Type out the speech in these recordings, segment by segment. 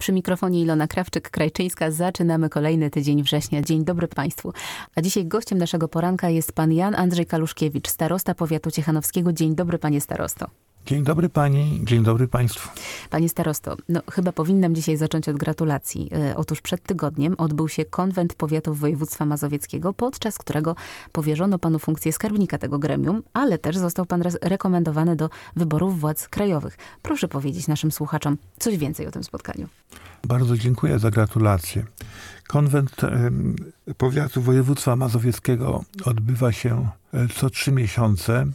Przy mikrofonie Ilona Krawczyk-Krajczyńska. Zaczynamy kolejny tydzień września. Dzień dobry Państwu. A dzisiaj gościem naszego poranka jest pan Jan Andrzej Kaluszkiewicz, starosta powiatu ciechanowskiego. Dzień dobry, panie starosto. Dzień dobry pani, dzień dobry państwu. Panie starosto, chyba powinnam dzisiaj zacząć od gratulacji. Otóż przed tygodniem odbył się konwent powiatów województwa mazowieckiego, podczas którego powierzono panu funkcję skarbnika tego gremium, ale też został pan rekomendowany do wyborów władz krajowych. Proszę powiedzieć naszym słuchaczom coś więcej o tym spotkaniu. Bardzo dziękuję za gratulacje. Konwent powiatu województwa mazowieckiego odbywa się co 3 miesiące.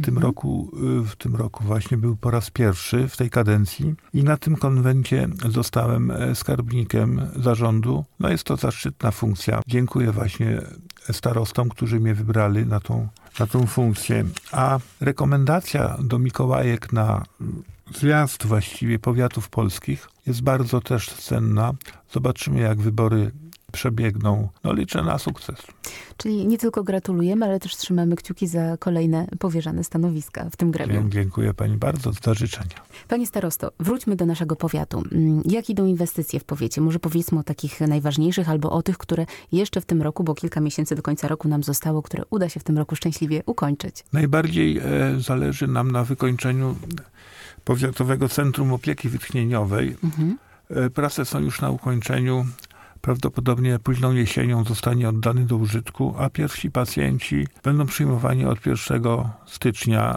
W tym roku właśnie był po raz pierwszy w tej kadencji i na tym konwencie zostałem skarbnikiem zarządu. Jest to zaszczytna funkcja. Dziękuję właśnie starostom, którzy mnie wybrali na tą funkcję. A rekomendacja do Mikołajek na zjazd właściwie powiatów polskich jest bardzo też cenna. Zobaczymy, jak wybory przebiegną. Liczę na sukces. Czyli nie tylko gratulujemy, ale też trzymamy kciuki za kolejne powierzane stanowiska w tym gremium. Dziękuję pani bardzo za życzenia. Panie starosto, wróćmy do naszego powiatu. Jak idą inwestycje w powiecie? Może powiedzmy o takich najważniejszych albo o tych, które jeszcze w tym roku, bo kilka miesięcy do końca roku nam zostało, które uda się w tym roku szczęśliwie ukończyć. Najbardziej zależy nam na wykończeniu Powiatowego Centrum Opieki Wytchnieniowej. Prace są już na ukończeniu. Prawdopodobnie późną jesienią zostanie oddany do użytku, a pierwsi pacjenci będą przyjmowani od 1 stycznia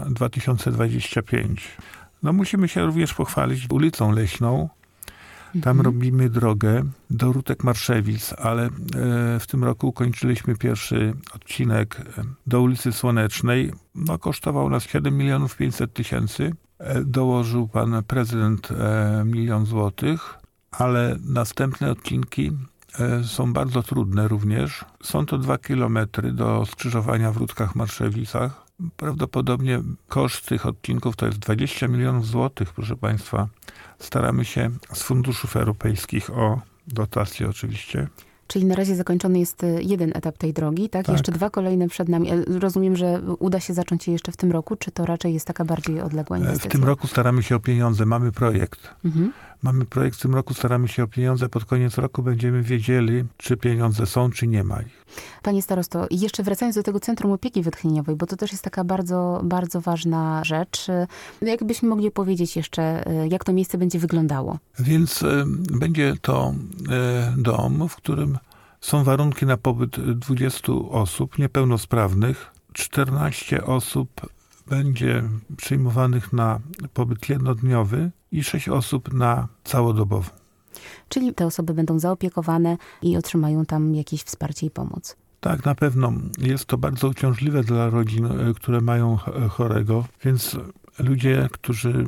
2025. Musimy się również pochwalić ulicą Leśną. Tam robimy drogę do Rutek-Marszewic, ale w tym roku ukończyliśmy pierwszy odcinek do ulicy Słonecznej. Kosztował nas 7 500 000. Dołożył pan prezydent 1 000 000 złotych, ale następne odcinki są bardzo trudne również. Są to 2 kilometry do skrzyżowania w Rutkach-Marszewicach. Prawdopodobnie koszt tych odcinków to jest 20 milionów złotych, proszę państwa. Staramy się z funduszów europejskich o dotacje oczywiście. Czyli na razie zakończony jest jeden etap tej drogi, tak? Jeszcze 2 kolejne przed nami. Rozumiem, że uda się zacząć je jeszcze w tym roku, czy to raczej jest taka bardziej odległa inwestycja? W tym roku staramy się o pieniądze. Mamy projekt. Mamy projekt, w tym roku staramy się o pieniądze. Pod koniec roku będziemy wiedzieli, czy pieniądze są, czy nie ma ich. Panie starosto, jeszcze wracając do tego Centrum Opieki Wytchnieniowej, bo to też jest taka bardzo, bardzo ważna rzecz. Jakbyśmy mogli powiedzieć jeszcze, jak to miejsce będzie wyglądało? Więc będzie to dom, w którym są warunki na pobyt 20 osób niepełnosprawnych. 14 osób będzie przyjmowanych na pobyt jednodniowy i 6 osób na całodobowy. Czyli te osoby będą zaopiekowane i otrzymają tam jakieś wsparcie i pomoc. Tak, na pewno. Jest to bardzo uciążliwe dla rodzin, które mają chorego, więc ludzie, którzy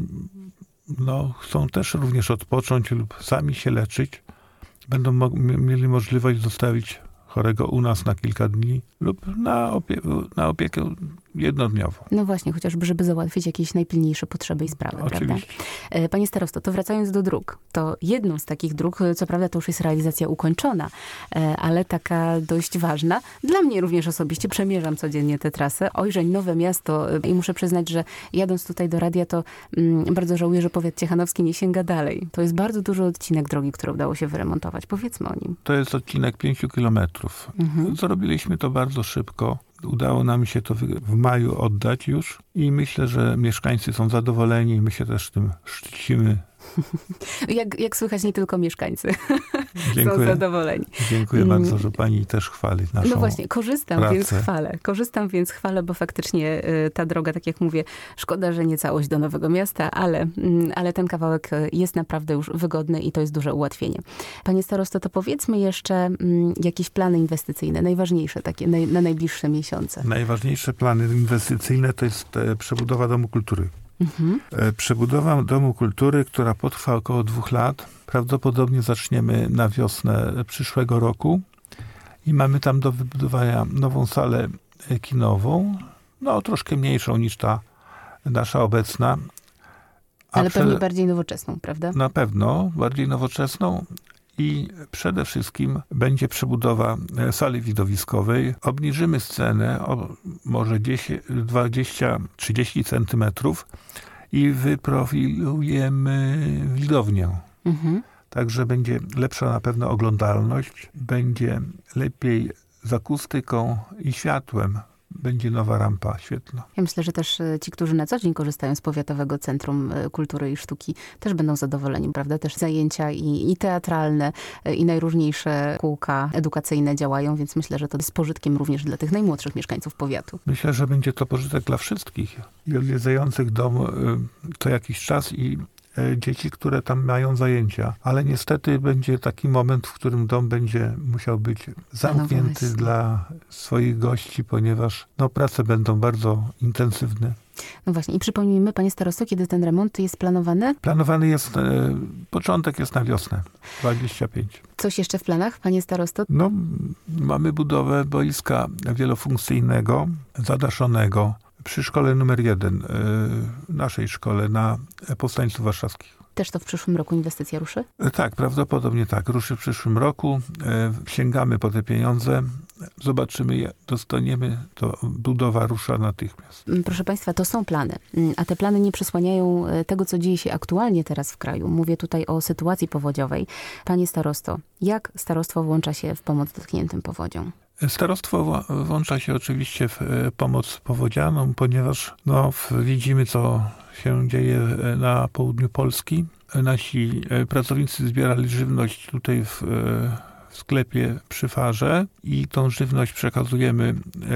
chcą też również odpocząć lub sami się leczyć, będą mieli możliwość zostawić chorego u nas na kilka dni lub na opiekę jednodniową. Właśnie, chociażby, żeby załatwić jakieś najpilniejsze potrzeby i sprawy, oczywiście. Prawda? Panie starosto, to wracając do dróg, to jedną z takich dróg, co prawda to już jest realizacja ukończona, ale taka dość ważna. Dla mnie również osobiście, przemierzam codziennie tę trasę. Ojrzeń, Nowe Miasto i muszę przyznać, że jadąc tutaj do radia, to bardzo żałuję, że powiat ciechanowski nie sięga dalej. To jest bardzo duży odcinek drogi, który udało się wyremontować. Powiedzmy o nim. To jest odcinek 5 kilometrów. Zrobiliśmy to bardzo szybko. Udało nam się to w maju oddać już i myślę, że mieszkańcy są zadowoleni i my się też tym szczycimy. Jak słychać, nie tylko mieszkańcy Dziękuję. są zadowoleni. Dziękuję bardzo, że pani też chwali naszą właśnie, korzystam, pracę. więc chwalę, bo faktycznie ta droga, tak jak mówię, szkoda, że nie całość do Nowego Miasta, ale ten kawałek jest naprawdę już wygodny i to jest duże ułatwienie. Panie starosto, to powiedzmy jeszcze jakieś plany inwestycyjne, najważniejsze takie na najbliższe miesiące. Najważniejsze plany inwestycyjne to jest przebudowa Domu Kultury. Przebudowa Domu Kultury, która potrwa około 2 lat. Prawdopodobnie zaczniemy na wiosnę przyszłego roku i mamy tam do wybudowania nową salę kinową, troszkę mniejszą niż ta nasza obecna. Ale pewnie bardziej nowoczesną, prawda? Na pewno, bardziej nowoczesną. I przede wszystkim będzie przebudowa sali widowiskowej. Obniżymy scenę o może 20-30 centymetrów i wyprofilujemy widownię. Także będzie lepsza na pewno oglądalność, będzie lepiej z akustyką i światłem. Będzie nowa rampa świetlna. Ja myślę, że też ci, którzy na co dzień korzystają z Powiatowego Centrum Kultury i Sztuki, też będą zadowoleni, prawda? Też zajęcia i teatralne, i najróżniejsze kółka edukacyjne działają, więc myślę, że to jest pożytkiem również dla tych najmłodszych mieszkańców powiatu. Myślę, że będzie to pożytek dla wszystkich. I odwiedzających dom co jakiś czas i dzieci, które tam mają zajęcia. Ale niestety będzie taki moment, w którym dom będzie musiał być zamknięty dla swoich gości, ponieważ prace będą bardzo intensywne. No właśnie. I przypomnijmy, panie starosto, kiedy ten remont jest planowany? Planowany jest, początek jest na wiosnę, 25. Coś jeszcze w planach, panie starosto? Mamy budowę boiska wielofunkcyjnego, zadaszonego przy szkole numer 1, naszej szkole na Powstańców Warszawskich. Też to w przyszłym roku inwestycja ruszy? Tak, prawdopodobnie tak. Ruszy w przyszłym roku. Sięgamy po te pieniądze. Zobaczymy, jak dostaniemy, to budowa rusza natychmiast. Proszę państwa, to są plany. A te plany nie przysłaniają tego, co dzieje się aktualnie teraz w kraju. Mówię tutaj o sytuacji powodziowej. Panie starosto, jak starostwo włącza się w pomoc dotkniętym powodzią? Starostwo włącza się oczywiście w pomoc powodzianom, ponieważ widzimy, co się dzieje na południu Polski. Nasi pracownicy zbierali żywność tutaj w sklepie przy Farze i tą żywność przekazujemy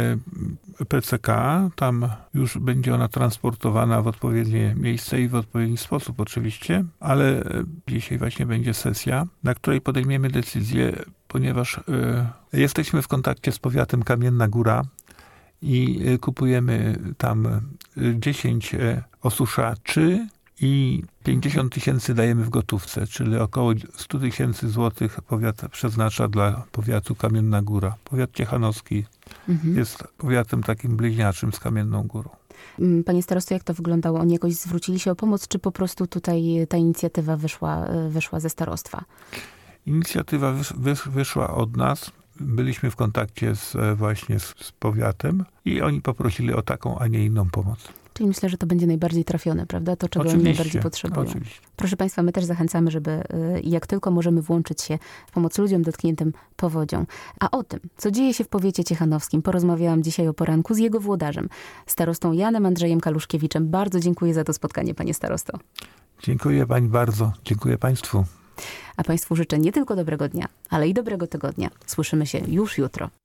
PCK. Tam już będzie ona transportowana w odpowiednie miejsce i w odpowiedni sposób oczywiście, ale dzisiaj właśnie będzie sesja, na której podejmiemy decyzję, ponieważ jesteśmy w kontakcie z powiatem Kamienna Góra i kupujemy tam 10 osuszaczy i 50 000 dajemy w gotówce, czyli około 100 000 złotych powiat przeznacza dla powiatu Kamienna Góra. Powiat ciechanowski jest powiatem takim bliźniaczym z Kamienną Górą. Panie starosto, jak to wyglądało? Oni jakoś zwrócili się o pomoc, czy po prostu tutaj ta inicjatywa wyszła ze starostwa? Inicjatywa wyszła od nas. Byliśmy w kontakcie właśnie z powiatem i oni poprosili o taką, a nie inną pomoc. Czyli myślę, że to będzie najbardziej trafione, prawda? To, czego oni najbardziej potrzebują. Oczywiście. Proszę państwa, my też zachęcamy, żeby jak tylko możemy włączyć się w pomoc ludziom dotkniętym powodzią. A o tym, co dzieje się w powiecie ciechanowskim, porozmawiałam dzisiaj o poranku z jego włodarzem, starostą Janem Andrzejem Kaluszkiewiczem. Bardzo dziękuję za to spotkanie, panie starosto. Dziękuję pani bardzo. Dziękuję państwu. A państwu życzę nie tylko dobrego dnia, ale i dobrego tygodnia. Słyszymy się już jutro.